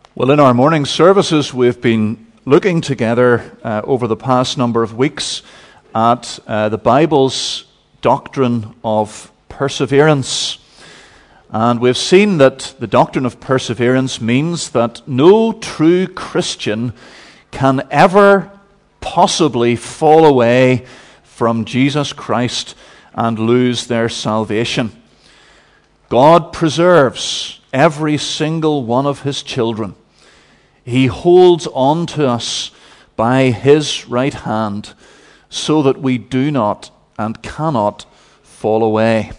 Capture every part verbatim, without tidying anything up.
Well, in our morning services, we've been looking together uh, over the past number of weeks at uh, the Bible's doctrine of perseverance. And we've seen that the doctrine of perseverance means that no true Christian can ever possibly fall away from Jesus Christ and lose their salvation. God preserves every single one of His children. He holds on to us by His right hand so that we do not and cannot fall away.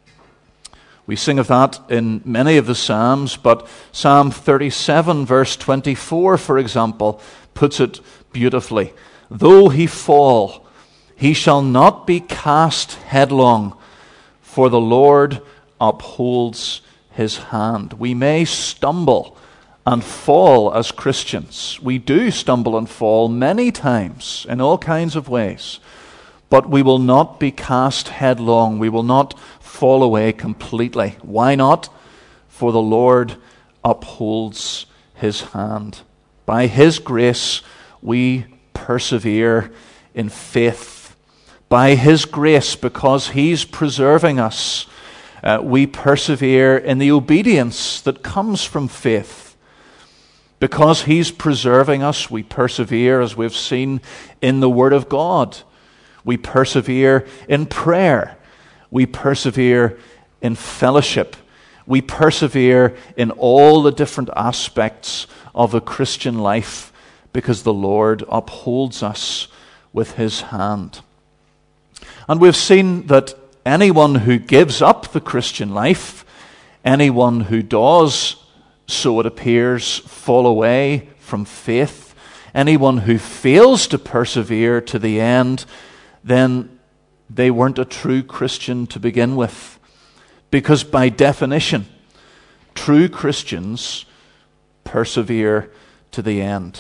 We sing of that in many of the Psalms, but Psalm thirty-seven verse twenty-four, for example, puts it beautifully. Though he fall, he shall not be cast headlong, for the Lord upholds his hand. We may stumble and fall as Christians. We do stumble and fall many times in all kinds of ways. But we will not be cast headlong. We will not fall away completely. Why not? For the Lord upholds his hand. By his grace, we persevere in faith. By his grace, because he's preserving us, uh, we persevere in the obedience that comes from faith. Because he's preserving us, we persevere, as we've seen, in the Word of God. We persevere in prayer. We persevere in fellowship. We persevere in all the different aspects of the Christian life because the Lord upholds us with his hand. And we've seen that anyone who gives up the Christian life, anyone who does, so it appears, fall away from faith, anyone who fails to persevere to the end, then they weren't a true Christian to begin with. Because by definition, true Christians persevere to the end.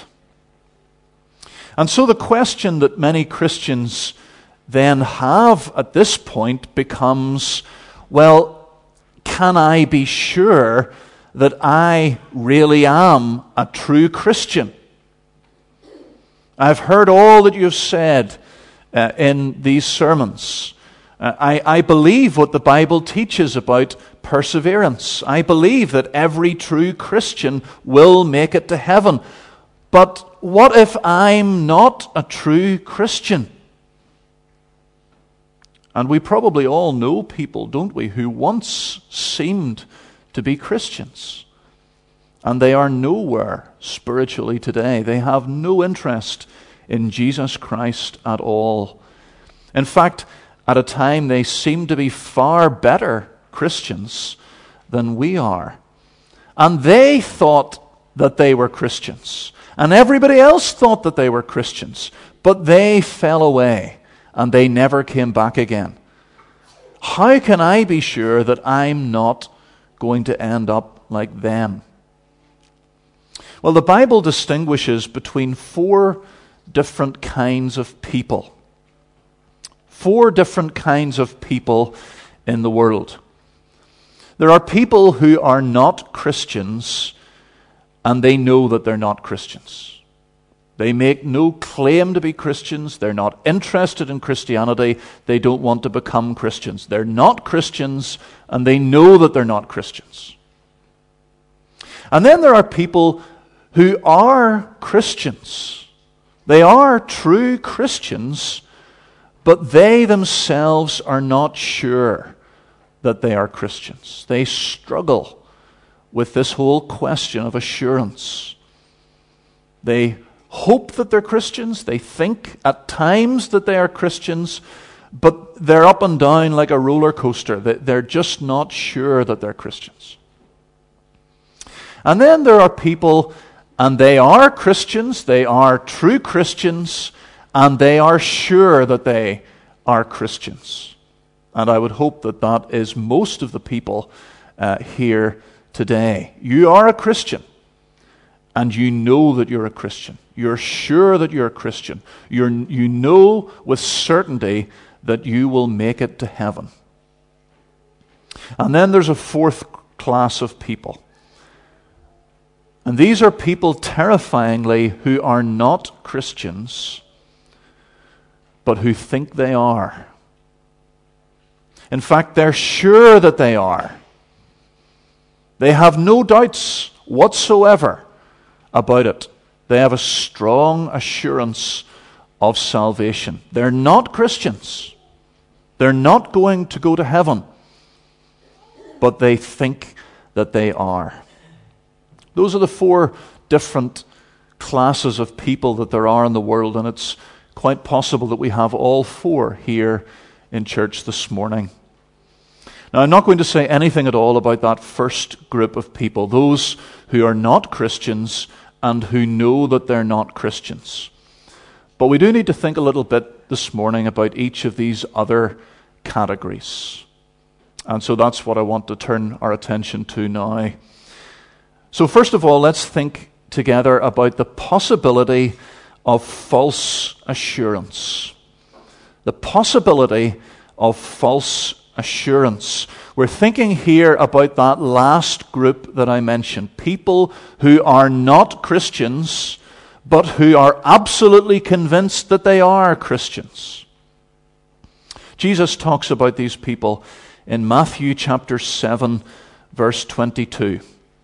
And so the question that many Christians then have at this point becomes, well, can I be sure that I really am a true Christian? I've heard all that you've said uh, in these sermons. Uh, I, I believe what the Bible teaches about perseverance. I believe that every true Christian will make it to heaven. But what if I'm not a true Christian? And we probably all know people, don't we, who once seemed to be Christians. And they are nowhere spiritually today. They have no interest in Jesus Christ at all. In fact, at a time they seem to be far better Christians than we are. And they thought that they were Christians. And everybody else thought that they were Christians. But they fell away and they never came back again. How can I be sure that I'm not going to end up like them? Well, the Bible distinguishes between four different kinds of people. Four different kinds of people in the world. There are people who are not Christians and they know that they're not Christians. They make no claim to be Christians. They're not interested in Christianity. They don't want to become Christians. They're not Christians, and they know that they're not Christians. And then there are people who are Christians. They are true Christians, but they themselves are not sure that they are Christians. They struggle with this whole question of assurance. They hope that they're Christians. They think at times that they are Christians, but they're up and down like a roller coaster. They're just not sure that they're Christians. And then there are people, and they are Christians, they are true Christians, and they are sure that they are Christians. And I would hope that that is most of the people uh, here today. You are a Christian, and you know that you're a Christian. You're sure that you're a Christian. You're, you know with certainty that you will make it to heaven. And then there's a fourth class of people. And these are people, terrifyingly, who are not Christians, but who think they are. In fact, they're sure that they are. They have no doubts whatsoever about it. They have a strong assurance of salvation. They're not Christians. They're not going to go to heaven, but they think that they are. Those are the four different classes of people that there are in the world, and it's quite possible that we have all four here in church this morning. Now, I'm not going to say anything at all about that first group of people, those who are not Christians and who know that they're not Christians. But we do need to think a little bit this morning about each of these other categories. And so that's what I want to turn our attention to now. So first of all, let's think together about the possibility of false assurance. The possibility of false assurance. We're thinking here about that last group that I mentioned. People who are not Christians, but who are absolutely convinced that they are Christians. Jesus talks about these people in Matthew chapter seven, verse twenty-two.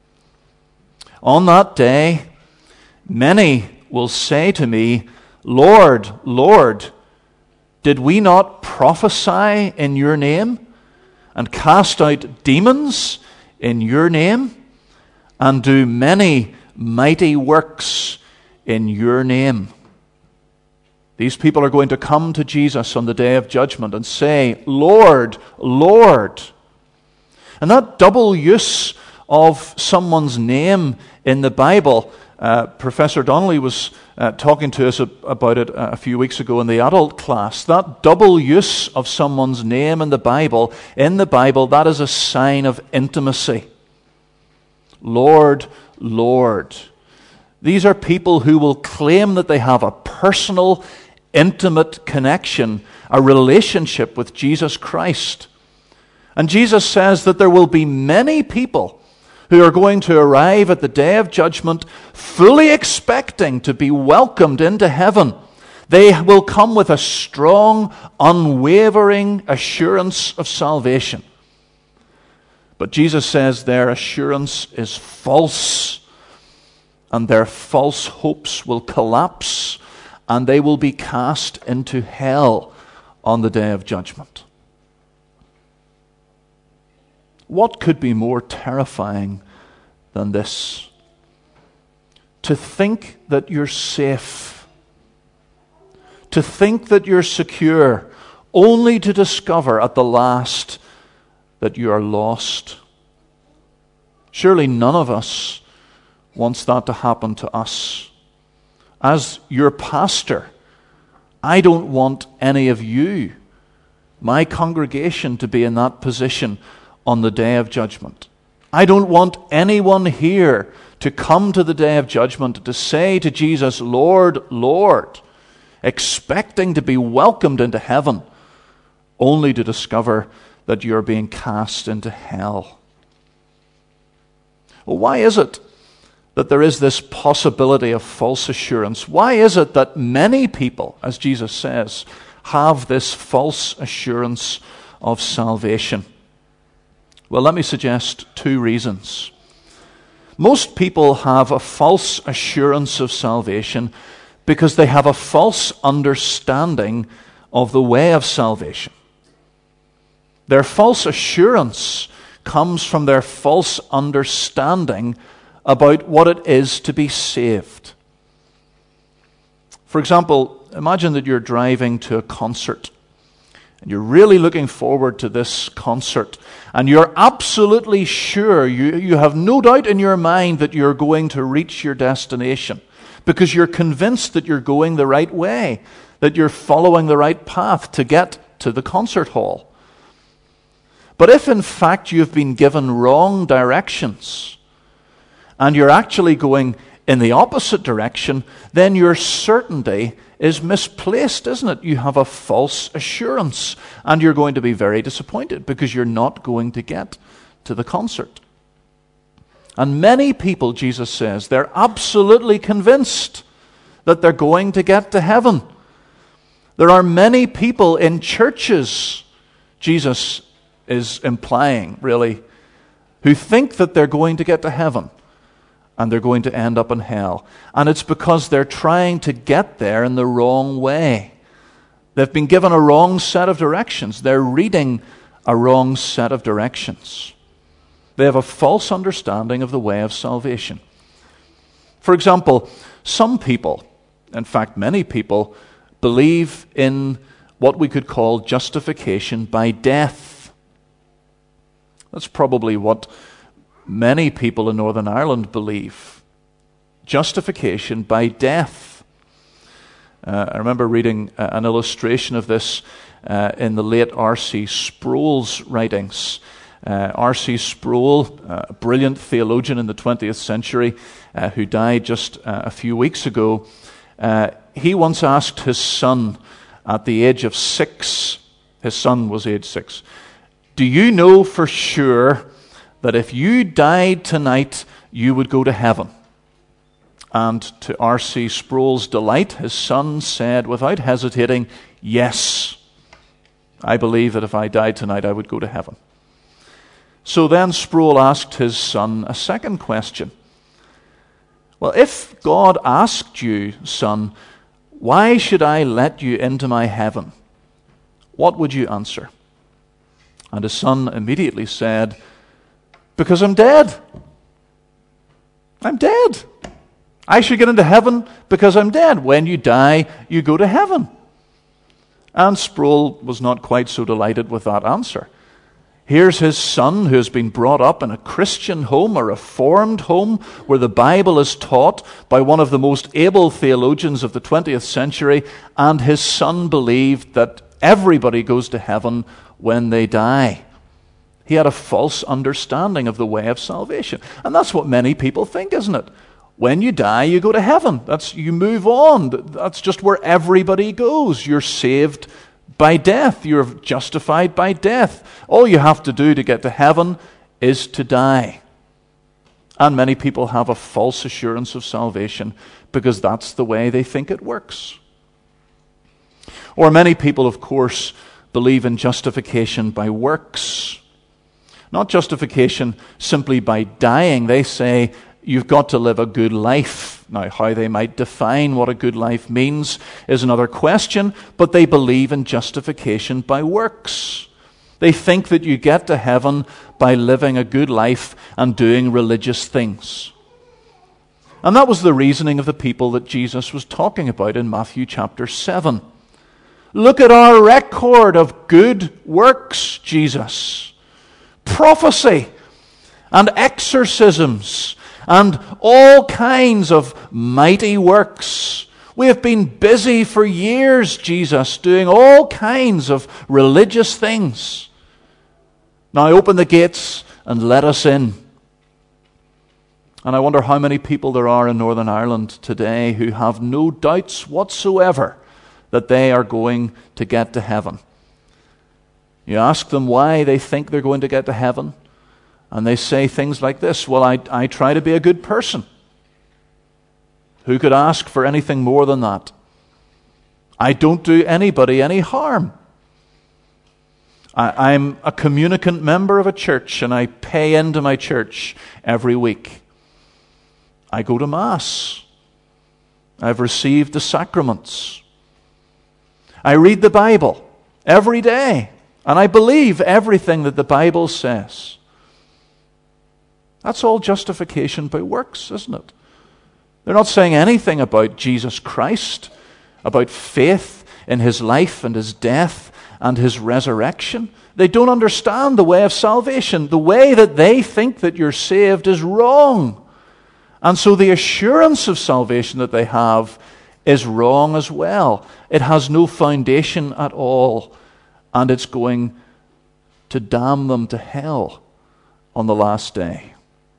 On that day, many will say to me, Lord, Lord, did we not prophesy in your name, and cast out demons in your name, and do many mighty works in your name? These people are going to come to Jesus on the day of judgment and say, Lord, Lord. And that double use of someone's name in the Bible, uh, Professor Donnelly was uh, talking to us about it a few weeks ago in the adult class. That double use of someone's name in the Bible, in the Bible, that is a sign of intimacy. Lord, Lord. These are people who will claim that they have a personal, intimate connection, a relationship with Jesus Christ. And Jesus says that there will be many people who are going to arrive at the day of judgment fully expecting to be welcomed into heaven. They will come with a strong, unwavering assurance of salvation. But Jesus says their assurance is false, and their false hopes will collapse, and they will be cast into hell on the day of judgment. What could be more terrifying than this? To think that you're safe, to think that you're secure, only to discover at the last that you are lost. Surely none of us wants that to happen to us. As your pastor, I don't want any of you, my congregation, to be in that position on the day of judgment. I don't want anyone here to come to the day of judgment to say to Jesus, Lord, Lord, expecting to be welcomed into heaven, only to discover that you're being cast into hell. Well, why is it that there is this possibility of false assurance? Why is it that many people, as Jesus says, have this false assurance of salvation? Well, let me suggest two reasons. Most people have a false assurance of salvation because they have a false understanding of the way of salvation. Their false assurance comes from their false understanding about what it is to be saved. For example, imagine that you're driving to a concert, and you're really looking forward to this concert, and you're absolutely sure, you, you have no doubt in your mind that you're going to reach your destination, because you're convinced that you're going the right way, that you're following the right path to get to the concert hall. But if in fact you've been given wrong directions, and you're actually going in the opposite direction, then your certainty is misplaced, isn't it? You have a false assurance, and you're going to be very disappointed because you're not going to get to the concert. And many people, Jesus says, they're absolutely convinced that they're going to get to heaven. There are many people in churches, Jesus is implying, really, who think that they're going to get to heaven and they're going to end up in hell. And it's because they're trying to get there in the wrong way. They've been given a wrong set of directions. They're reading a wrong set of directions. They have a false understanding of the way of salvation. For example, some people, in fact many people, believe in what we could call justification by death. That's probably what many people in Northern Ireland believe. Justification by death. Uh, I remember reading uh, an illustration of this uh, in the late R C Sproul's writings. Uh, R C Sproul, uh, a brilliant theologian in the twentieth century, uh, who died just uh, a few weeks ago, uh, he once asked his son at the age of six, his son was age six, do you know for sure that if you died tonight, you would go to heaven? And to R C Sproul's delight, his son said without hesitating, yes, I believe that if I died tonight, I would go to heaven. So then Sproul asked his son a second question. Well, if God asked you, son, why should I let you into my heaven? What would you answer? And his son immediately said, because I'm dead. I'm dead. I should get into heaven because I'm dead. When you die, you go to heaven. And Sproul was not quite so delighted with that answer. Here's his son who has been brought up in a Christian home, a Reformed home, where the Bible is taught by one of the most able theologians of the twentieth century, and his son believed that everybody goes to heaven when they die. He had a false understanding of the way of salvation. And that's what many people think, isn't it? When you die, you go to heaven. That's you move on. That's just where everybody goes. You're saved by death. You're justified by death. All you have to do to get to heaven is to die. And many people have a false assurance of salvation because that's the way they think it works. Or many people, of course, believe in justification by works. Not justification simply by dying. They say you've got to live a good life. Now, how they might define what a good life means is another question, but they believe in justification by works. They think that you get to heaven by living a good life and doing religious things. And that was the reasoning of the people that Jesus was talking about in Matthew chapter seven. Look at our record of good works, Jesus. Prophecy and exorcisms and all kinds of mighty works. We have been busy for years, Jesus, doing all kinds of religious things. Now open the gates and let us in. And I wonder how many people there are in Northern Ireland today who have no doubts whatsoever that they are going to get to heaven. You ask them why they think they're going to get to heaven, and they say things like this, well, I, I try to be a good person. Who could ask for anything more than that? I don't do anybody any harm. I, I'm a communicant member of a church, and I pay into my church every week. I go to Mass. I've received the sacraments. I read the Bible every day, and I believe everything that the Bible says. That's all justification by works, isn't it? They're not saying anything about Jesus Christ, about faith in his life and his death and his resurrection. They don't understand the way of salvation. The way that they think that you're saved is wrong. And so the assurance of salvation that they have is wrong as well. It has no foundation at all, and it's going to damn them to hell on the last day.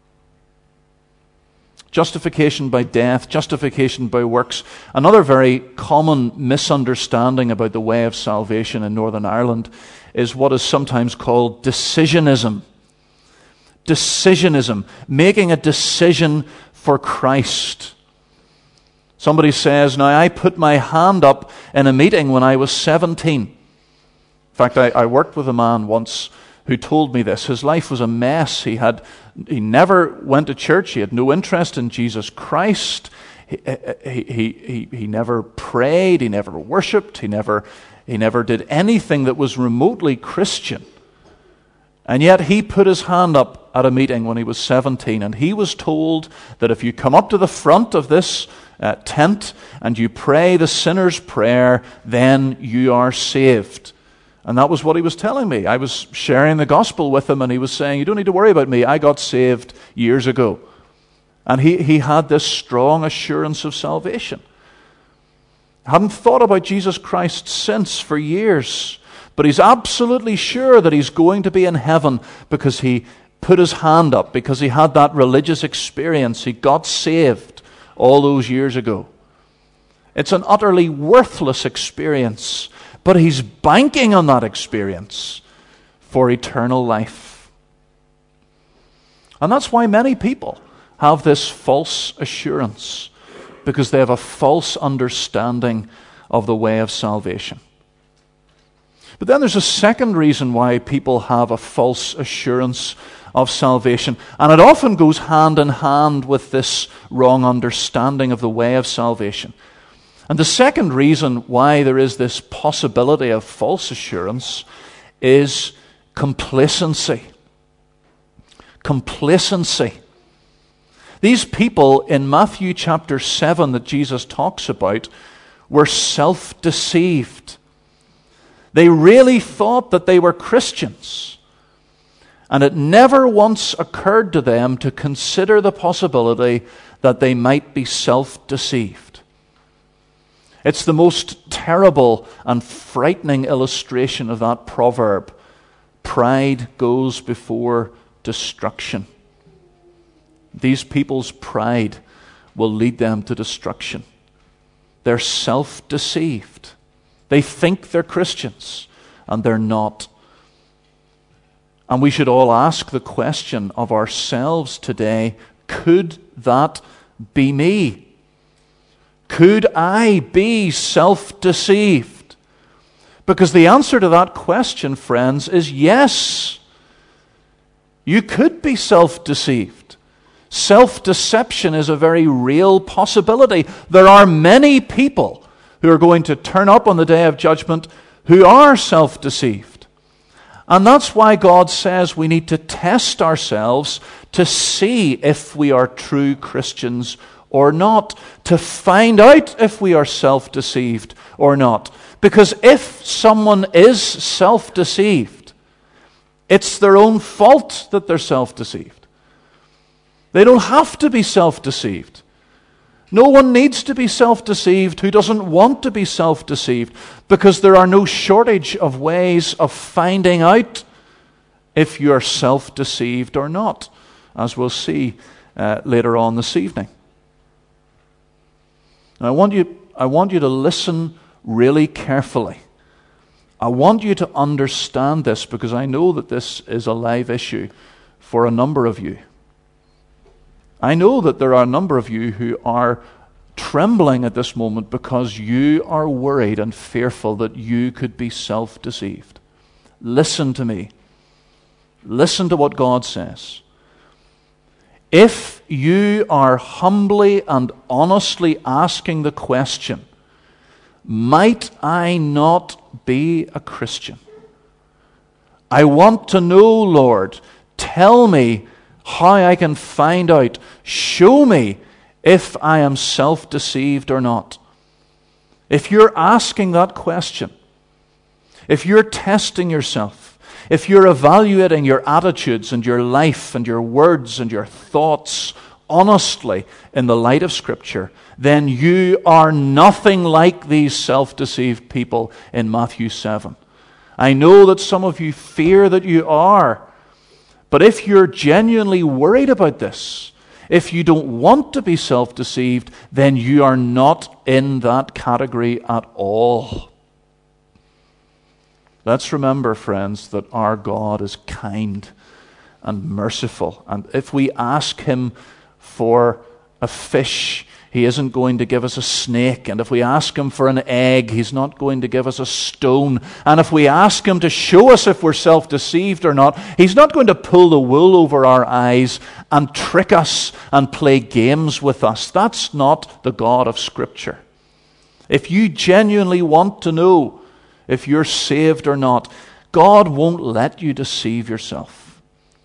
Justification by death, justification by works. Another very common misunderstanding about the way of salvation in Northern Ireland is what is sometimes called decisionism. Decisionism, making a decision for Christ. Somebody says, now I put my hand up in a meeting when I was seventeen. In fact, I, I worked with a man once who told me this. His life was a mess. He had, he never went to church. He had no interest in Jesus Christ. He, he, he, he, he never prayed. He never worshipped. He never, he never did anything that was remotely Christian. And yet he put his hand up at a meeting when he was seventeen, and he was told that if you come up to the front of this uh, tent and you pray the sinner's prayer, then you are saved. And that was what he was telling me. I was sharing the gospel with him, and he was saying, you don't need to worry about me. I got saved years ago. And he, he had this strong assurance of salvation. I hadn't thought about Jesus Christ since for years, but he's absolutely sure that he's going to be in heaven because he put his hand up, because he had that religious experience. He got saved all those years ago. It's an utterly worthless experience, but he's banking on that experience for eternal life. And that's why many people have this false assurance, because they have a false understanding of the way of salvation. But then there's a second reason why people have a false assurance of salvation, and it often goes hand in hand with this wrong understanding of the way of salvation. And the second reason why there is this possibility of false assurance is complacency. Complacency. These people in Matthew chapter seven that Jesus talks about were self-deceived. They really thought that they were Christians. And it never once occurred to them to consider the possibility that they might be self-deceived. It's the most terrible and frightening illustration of that proverb. Pride goes before destruction. These people's pride will lead them to destruction. They're self-deceived. They think they're Christians, and they're not. And we should all ask the question of ourselves today, could that be me? Could I be self-deceived? Because the answer to that question, friends, is yes. You could be self-deceived. Self-deception is a very real possibility. There are many people who are going to turn up on the day of judgment who are self-deceived. And that's why God says we need to test ourselves to see if we are true Christians or not, to find out if we are self-deceived or not. Because if someone is self-deceived, it's their own fault that they're self-deceived. They don't have to be self-deceived. No one needs to be self-deceived who doesn't want to be self-deceived, because there are no shortage of ways of finding out if you are self-deceived or not, as we'll see uh, later on this evening. And I want you, I want you to listen really carefully. I want you to understand this, because I know that this is a live issue for a number of you. I know that there are a number of you who are trembling at this moment because you are worried and fearful that you could be self-deceived. Listen to me. Listen to what God says. If you are humbly and honestly asking the question, might I not be a Christian? I want to know, Lord. Tell me how I can find out. Show me if I am self-deceived or not. If you're asking that question, if you're testing yourself, if you're evaluating your attitudes and your life and your words and your thoughts honestly in the light of Scripture, then you are nothing like these self-deceived people in Matthew seven. I know that some of you fear that you are. But if you're genuinely worried about this, if you don't want to be self-deceived, then you are not in that category at all. Let's remember, friends, that our God is kind and merciful. And if we ask him for a fish, he isn't going to give us a snake. And if we ask him for an egg, he's not going to give us a stone. And if we ask him to show us if we're self-deceived or not, he's not going to pull the wool over our eyes and trick us and play games with us. That's not the God of Scripture. If you genuinely want to know if you're saved or not, God won't let you deceive yourself.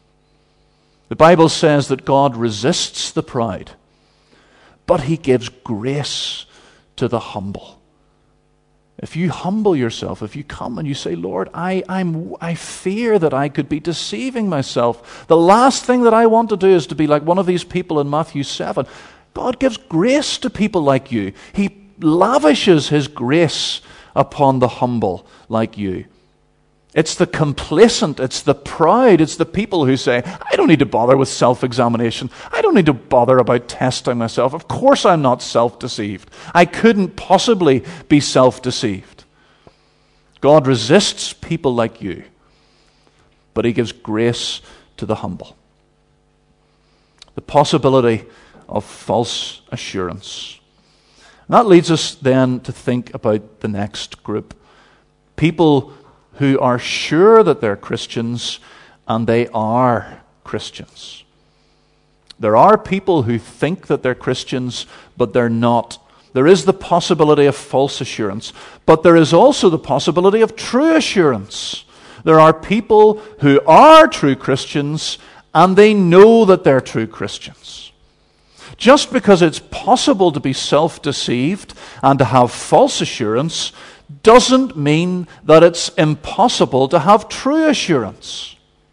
The Bible says that God resists the proud, but he gives grace to the humble. If you humble yourself, if you come and you say, Lord, I, I'm, I fear that I could be deceiving myself. The last thing that I want to do is to be like one of these people in Matthew seven. God gives grace to people like you. He lavishes his grace upon the humble like you. It's the complacent, it's the proud, it's the people who say, I don't need to bother with self-examination. I don't need to bother about testing myself. Of course I'm not self-deceived. I couldn't possibly be self-deceived. God resists people like you, but he gives grace to the humble. The possibility of false assurance. And that leads us then to think about the next group. People who are sure that they're Christians, and they are Christians. There are people who think that they're Christians, but they're not. There is the possibility of false assurance, but there is also the possibility of true assurance. There are people who are true Christians, and they know that they're true Christians. Just because it's possible to be self-deceived and to have false assurance doesn't mean that it's impossible to have true assurance.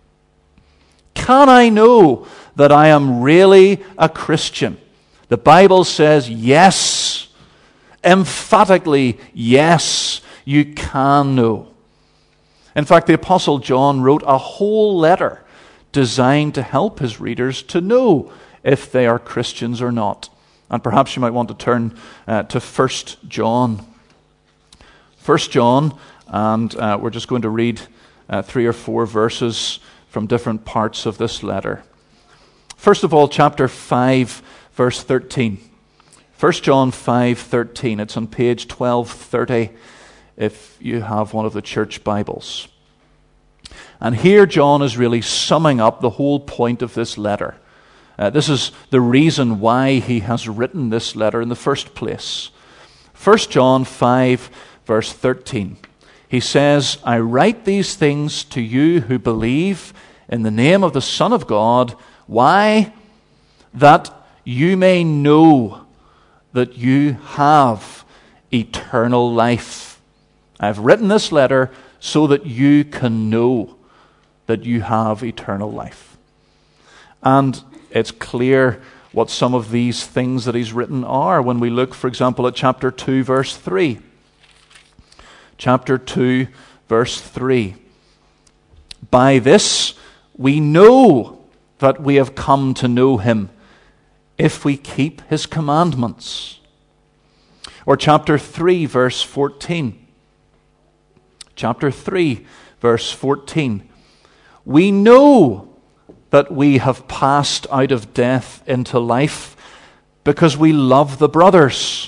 Can I know that I am really a Christian? The Bible says yes. Emphatically, yes, you can know. In fact, the Apostle John wrote a whole letter designed to help his readers to know if they are Christians or not. And perhaps you might want to turn uh, to First John. First John, and uh, we're just going to read uh, three or four verses from different parts of this letter. First of all, chapter five, verse thirteen. First John five thirteen. It's on page twelve thirty if you have one of the church Bibles. And here John is really summing up the whole point of this letter. Uh, this is the reason why he has written this letter in the first place. First John five, verse thirteen. He says, I write these things to you who believe in the name of the Son of God. Why? That you may know that you have eternal life. I've written this letter so that you can know that you have eternal life. And it's clear what some of these things that he's written are when we look, for example, at chapter two, verse three. Chapter two, verse three. By this we know that we have come to know him, if we keep his commandments. Or chapter three, verse fourteen. Chapter three, verse fourteen. We know that we have passed out of death into life because we love the brothers.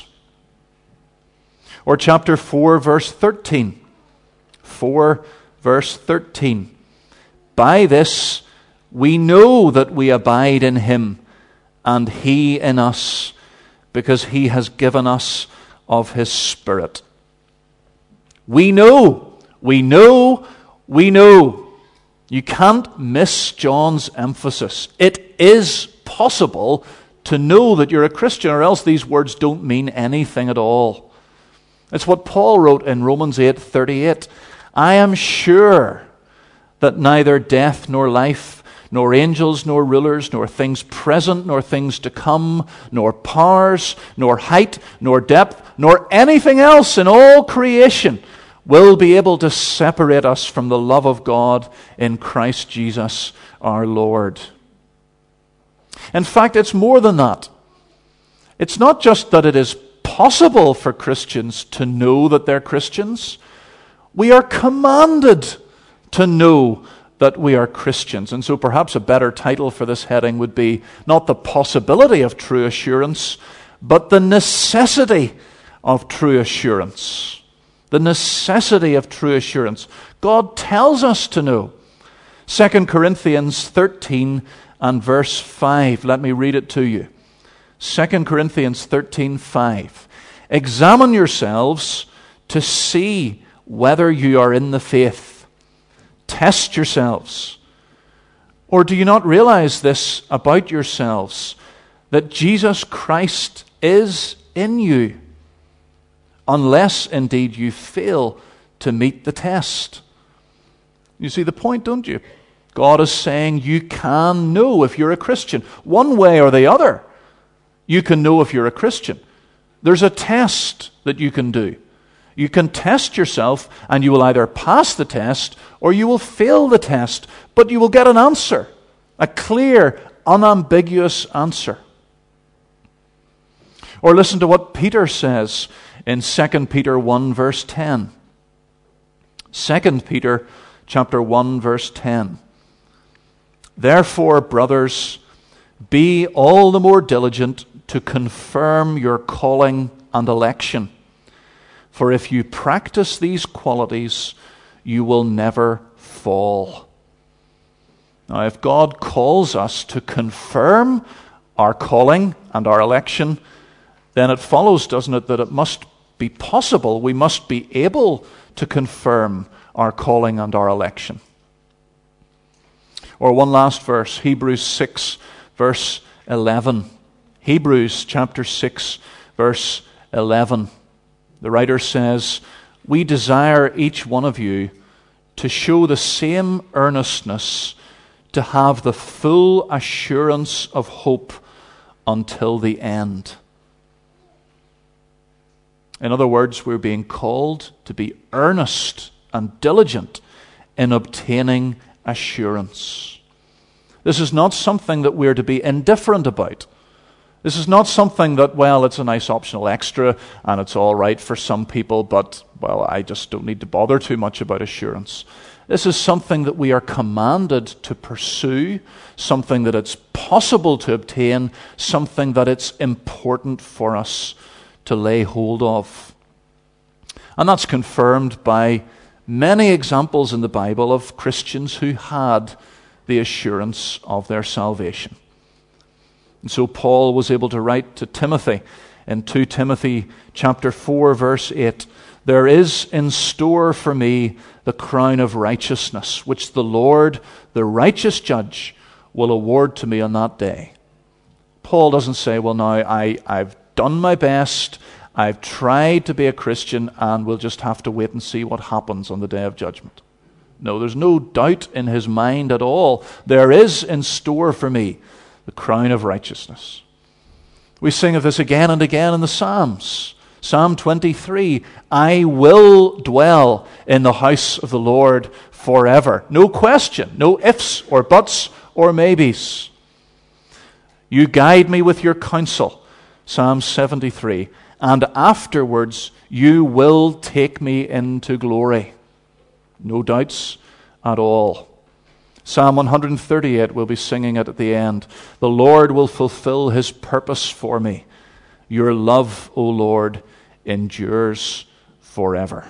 Or chapter four, verse thirteen. four, verse thirteen. By this we know that we abide in him, and he in us, because he has given us of his Spirit. We know, we know, we know. You can't miss John's emphasis. It is possible to know that you're a Christian, or else these words don't mean anything at all. It's what Paul wrote in Romans eight thirty-eight. I am sure that neither death nor life, nor angels nor rulers, nor things present nor things to come, nor powers, nor height, nor depth, nor anything else in all creation will be able to separate us from the love of God in Christ Jesus our Lord. In fact, it's more than that. It's not just that it is possible for Christians to know that they're Christians. We are commanded to know that we are Christians. And so perhaps a better title for this heading would be not the possibility of true assurance, but the necessity of true assurance. The necessity of true assurance. God tells us to know. Second Corinthians thirteen and verse five. Let me read it to you. Second Corinthians thirteen five. Examine yourselves to see whether you are in the faith. Test yourselves. Or do you not realize this about yourselves, that Jesus Christ is in you, unless indeed you fail to meet the test? You see the point, don't you? God is saying you can know if you're a Christian. One way or the other, you can know if you're a Christian. There's a test that you can do. You can test yourself, and you will either pass the test or you will fail the test, but you will get an answer, a clear, unambiguous answer. Or listen to what Peter says in Second Peter one verse ten. Second Peter chapter one verse ten. Therefore, brothers, be all the more diligent to confirm your calling and election. For if you practice these qualities, you will never fall. Now, if God calls us to confirm our calling and our election, then it follows, doesn't it, that it must be possible, we must be able to confirm our calling and our election. Or one last verse, Hebrews six, verse eleven. Hebrews chapter six, verse eleven. The writer says, we desire each one of you to show the same earnestness, to have the full assurance of hope until the end. In other words, we're being called to be earnest and diligent in obtaining assurance. This is not something that we're to be indifferent about. This is not something that, well, it's a nice optional extra and it's all right for some people, but, well, I just don't need to bother too much about assurance. This is something that we are commanded to pursue, something that it's possible to obtain, something that it's important for us to lay hold of. And that's confirmed by many examples in the Bible of Christians who had the assurance of their salvation. And so Paul was able to write to Timothy in Second Timothy chapter four, verse eight, there is in store for me the crown of righteousness, which the Lord, the righteous judge, will award to me on that day. Paul doesn't say, well, now I, I've done my best, I've tried to be a Christian, and we'll just have to wait and see what happens on the day of judgment. No, there's no doubt in his mind at all. There is in store for me the crown of righteousness. We sing of this again and again in the Psalms. Psalm twenty-three, I will dwell in the house of the Lord forever. No question, no ifs or buts or maybes. You guide me with your counsel, Psalm seventy-three, and afterwards you will take me into glory. No doubts at all. Psalm one thirty-eight, we'll be singing it at the end. The Lord will fulfill his purpose for me. Your love, O Lord, endures forever.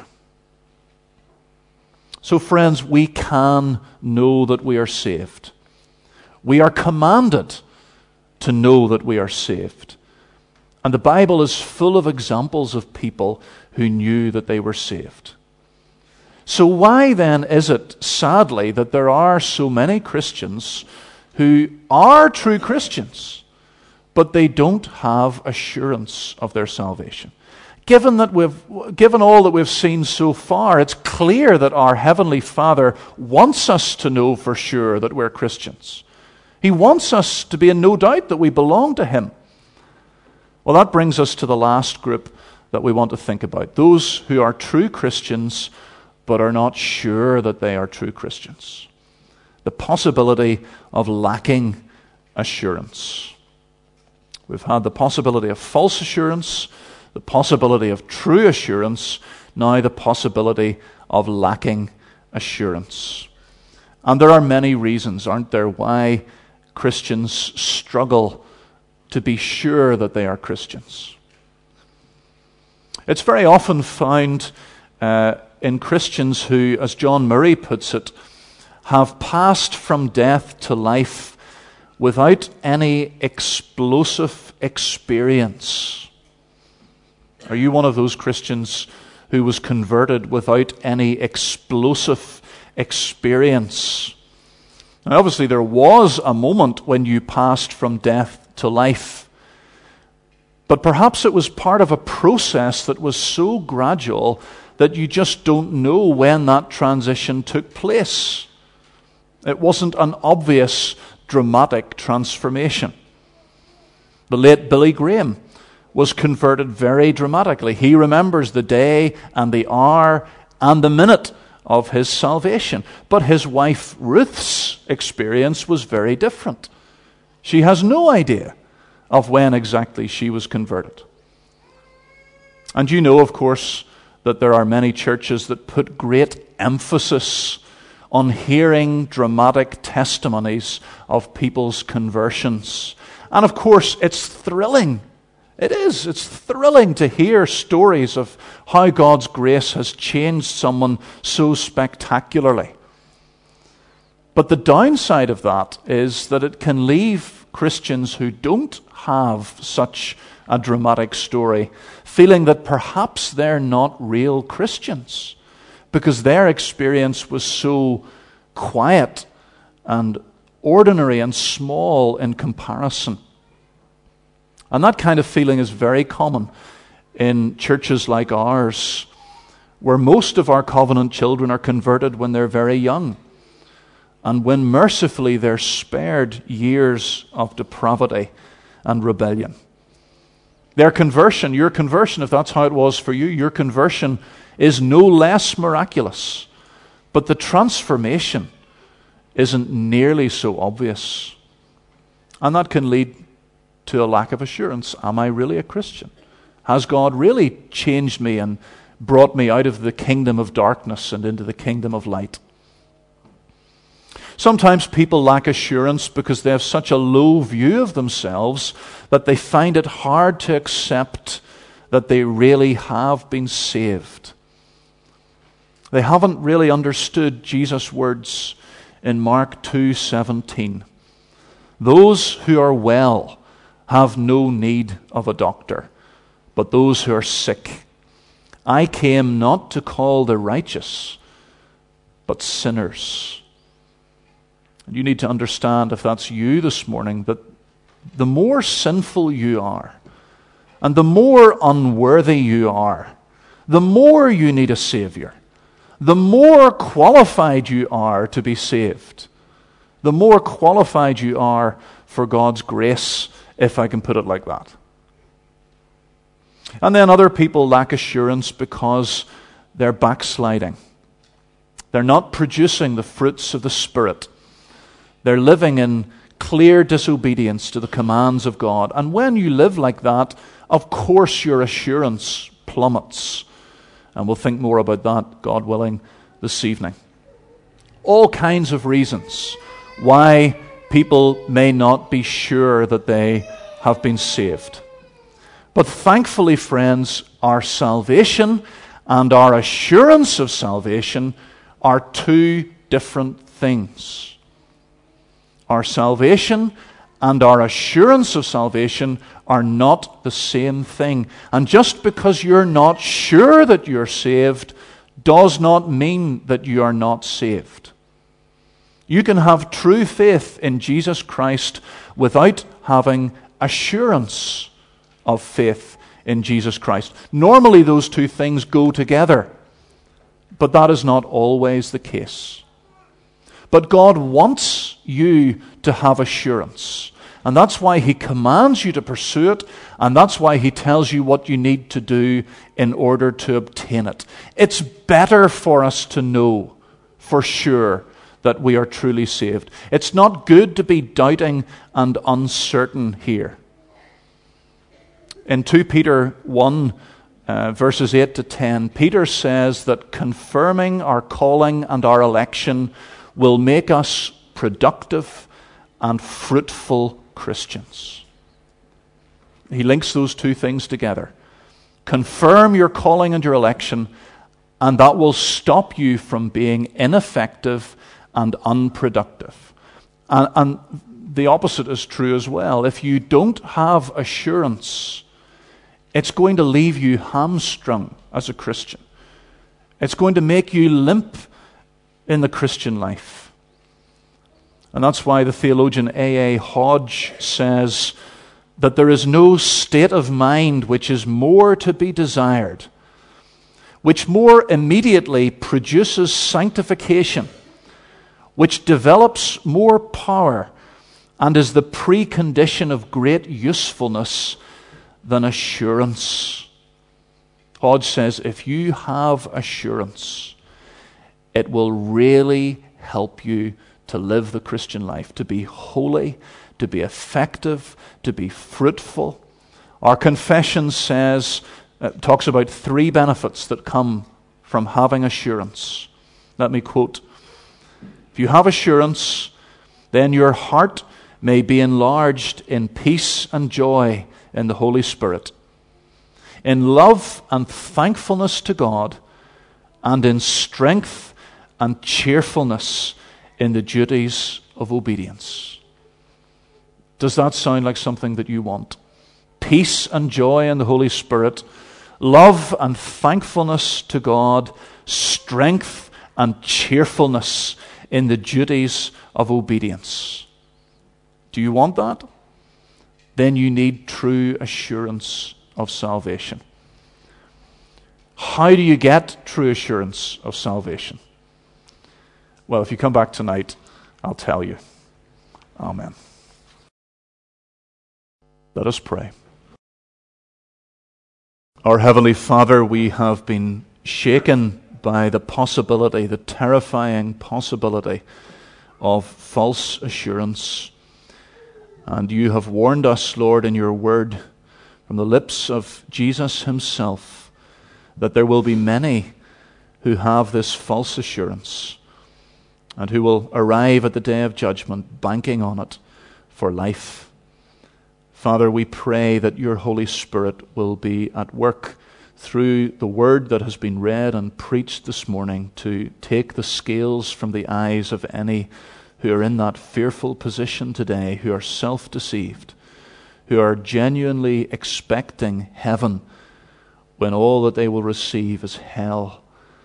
So friends, we can know that we are saved. We are commanded to know that we are saved. And the Bible is full of examples of people who knew that they were saved. So why then is it, sadly, that there are so many Christians who are true Christians, but they don't have assurance of their salvation? Given that we've, given all that we've seen so far, it's clear that our Heavenly Father wants us to know for sure that we're Christians. He wants us to be in no doubt that we belong to Him. Well, that brings us to the last group that we want to think about. Those who are true Christians but are not sure that they are true Christians. The possibility of lacking assurance. We've had the possibility of false assurance, the possibility of true assurance, now the possibility of lacking assurance. And there are many reasons, aren't there, why Christians struggle to be sure that they are Christians. It's very often found uh, in Christians who, as John Murray puts it, have passed from death to life without any explosive experience. Are you one of those Christians who was converted without any explosive experience? Now, obviously, there was a moment when you passed from death to life, but perhaps it was part of a process that was so gradual that you just don't know when that transition took place. It wasn't an obvious, dramatic transformation. The late Billy Graham was converted very dramatically. He remembers the day and the hour and the minute of his salvation. But his wife Ruth's experience was very different. She has no idea of when exactly she was converted. And you know, of course, that there are many churches that put great emphasis on hearing dramatic testimonies of people's conversions. And of course, it's thrilling. It is. It's thrilling to hear stories of how God's grace has changed someone so spectacularly. But the downside of that is that it can leave Christians who don't have such a dramatic story feeling that perhaps they're not real Christians because their experience was so quiet and ordinary and small in comparison. And that kind of feeling is very common in churches like ours, where most of our covenant children are converted when they're very young, and when mercifully they're spared years of depravity and rebellion. Their conversion, your conversion, if that's how it was for you, your conversion is no less miraculous, but the transformation isn't nearly so obvious. And that can lead to a lack of assurance. Am I really a Christian? Has God really changed me and brought me out of the kingdom of darkness and into the kingdom of light? Sometimes people lack assurance because they have such a low view of themselves that they find it hard to accept that they really have been saved. They haven't really understood Jesus' words in Mark two seventeen. Those who are well have no need of a doctor, but those who are sick. I came not to call the righteous, but sinners. And you need to understand, if that's you this morning, that the more sinful you are, and the more unworthy you are, the more you need a Savior. The more qualified you are to be saved, the more qualified you are for God's grace, if I can put it like that. And then other people lack assurance because they're backsliding. They're not producing the fruits of the Spirit. They're living in clear disobedience to the commands of God. And when you live like that, of course your assurance plummets. And we'll think more about that, God willing, this evening. All kinds of reasons why people may not be sure that they have been saved. But thankfully, friends, our salvation and our assurance of salvation are two different things. Our salvation and our assurance of salvation are not the same thing. And just because you're not sure that you're saved does not mean that you are not saved. You can have true faith in Jesus Christ without having assurance of faith in Jesus Christ. Normally those two things go together, but that is not always the case. But God wants you to have assurance. And that's why He commands you to pursue it. And that's why He tells you what you need to do in order to obtain it. It's better for us to know for sure that we are truly saved. It's not good to be doubting and uncertain here. In Second Peter one, uh, verses eight to ten, Peter says that confirming our calling and our election will make us productive and fruitful Christians. He links those two things together. Confirm your calling and your election, and that will stop you from being ineffective and unproductive. And, and the opposite is true as well. If you don't have assurance, it's going to leave you hamstrung as a Christian. It's going to make you limp in the Christian life. And that's why the theologian A A Hodge says that there is no state of mind which is more to be desired, which more immediately produces sanctification, which develops more power, and is the precondition of great usefulness than assurance. Hodge says, if you have assurance, it will really help you to live the Christian life, to be holy, to be effective, to be fruitful. Our confession says, uh, talks about three benefits that come from having assurance. Let me quote. If you have assurance, then your heart may be enlarged in peace and joy in the Holy Spirit, in love and thankfulness to God, and in strength and cheerfulness in the duties of obedience. Does that sound like something that you want? Peace and joy in the Holy Spirit, love and thankfulness to God, strength and cheerfulness in the duties of obedience. Do you want that? Then you need true assurance of salvation. How do you get true assurance of salvation? Well, if you come back tonight, I'll tell you. Amen. Let us pray. Our Heavenly Father, we have been shaken by the possibility, the terrifying possibility of false assurance. And you have warned us, Lord, in your word, from the lips of Jesus himself, that there will be many who have this false assurance and who will arrive at the day of judgment banking on it for life. Father, we pray that your Holy Spirit will be at work through the word that has been read and preached this morning to take the scales from the eyes of any who are in that fearful position today, who are self-deceived, who are genuinely expecting heaven when all that they will receive is hell.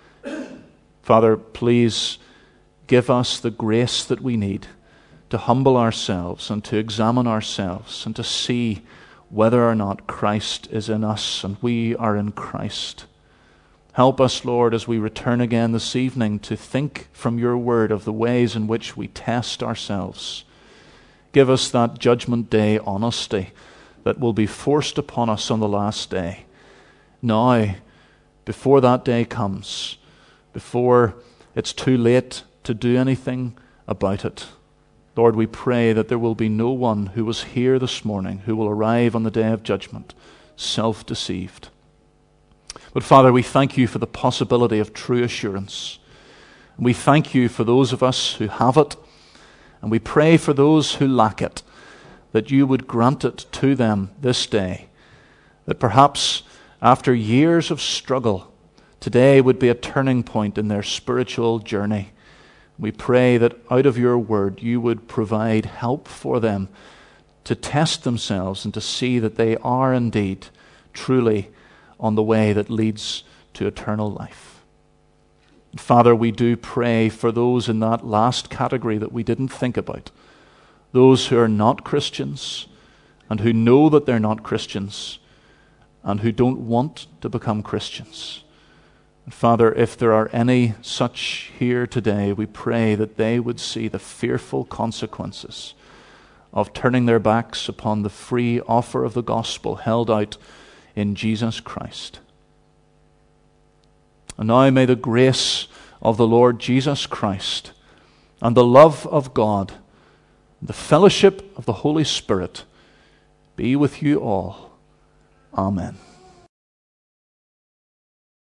Father, please give us the grace that we need to humble ourselves and to examine ourselves and to see whether or not Christ is in us and we are in Christ. Help us, Lord, as we return again this evening to think from your word of the ways in which we test ourselves. Give us that judgment day honesty that will be forced upon us on the last day. Now, before that day comes, before it's too late to do anything about it, Lord, we pray that there will be no one who was here this morning who will arrive on the day of judgment self-deceived. But Father, we thank you for the possibility of true assurance. We thank you for those of us who have it, and we pray for those who lack it, that you would grant it to them this day, that perhaps after years of struggle, today would be a turning point in their spiritual journey. We pray that out of your word you would provide help for them to test themselves and to see that they are indeed truly on the way that leads to eternal life. Father, we do pray for those in that last category that we didn't think about, those who are not Christians and who know that they're not Christians and who don't want to become Christians. Father, if there are any such here today, we pray that they would see the fearful consequences of turning their backs upon the free offer of the gospel held out in Jesus Christ. And now may the grace of the Lord Jesus Christ and the love of God, the fellowship of the Holy Spirit be with you all. Amen.